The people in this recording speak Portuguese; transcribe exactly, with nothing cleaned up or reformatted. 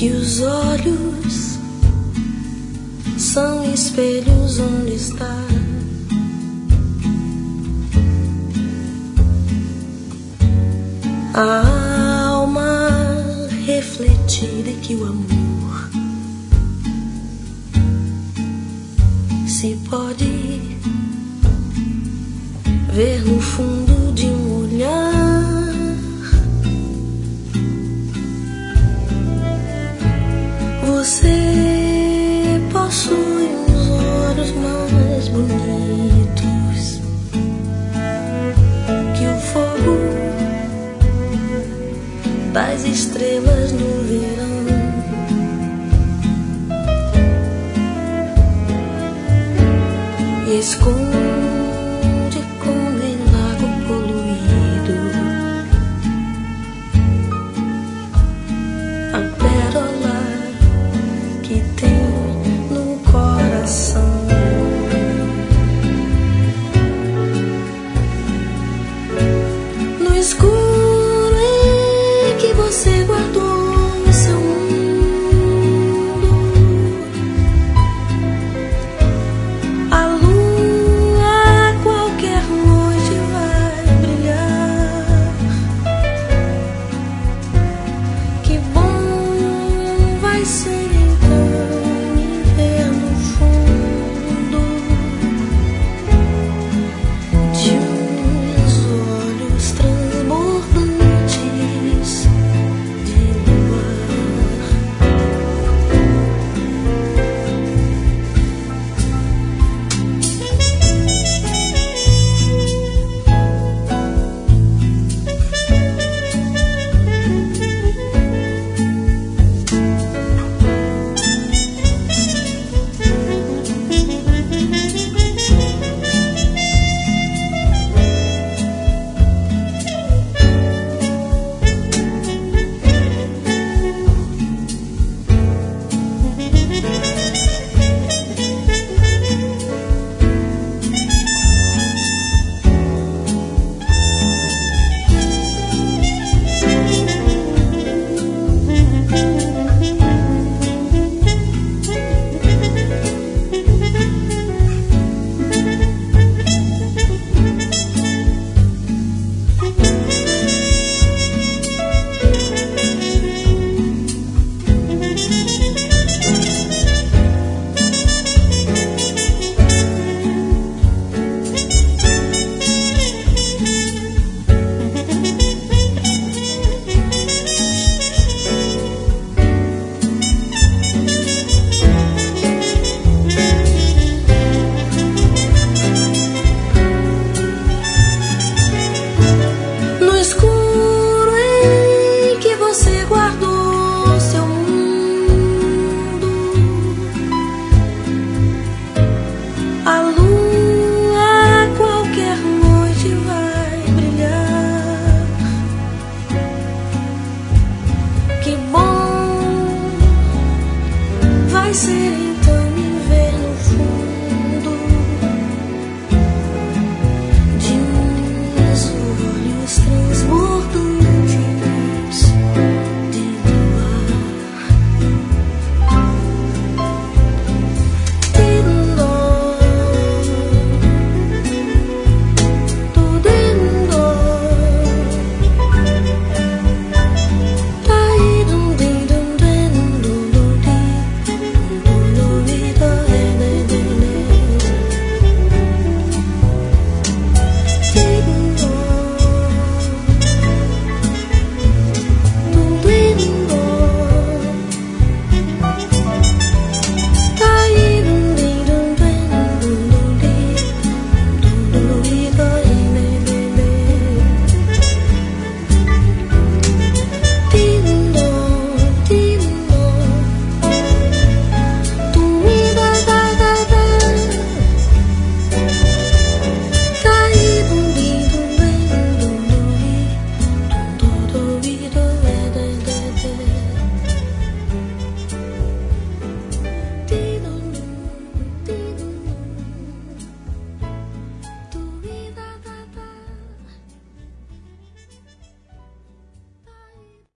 que os olhos são espelhos onde está a alma refletida e que o amor se pode ver no fundo de um olhar. Você possui os olhos mais bonitos que o fogo das estrelas no verão. E esconde como em lago poluído a pérola que tem no coração. No escuro em que você guardou o seu mundo, a lua qualquer noite vai brilhar. Que bom vai ser então me ver no fundo de uns olhos transbordantes de luar. No escuro em que você guardou seu mundo, a lua qualquer noite vai brilhar. Que bom